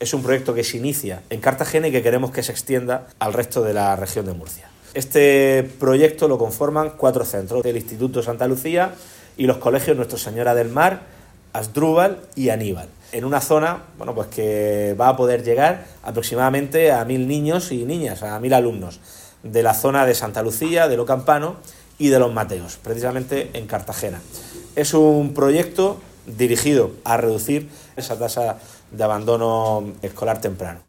Es un proyecto que se inicia en Cartagena y que queremos que se extienda al resto de la región de Murcia. Este proyecto lo conforman 4 centros, el Instituto Santa Lucía y los colegios Nuestra Señora del Mar, Asdrúbal y Aníbal, en una zona pues que va a poder llegar aproximadamente a 1.000 niños y niñas, a 1.000 alumnos de la zona de Santa Lucía, de Lo Campano y de Los Mateos, precisamente en Cartagena. Es un proyecto dirigido a reducir esa tasa de abandono escolar temprano.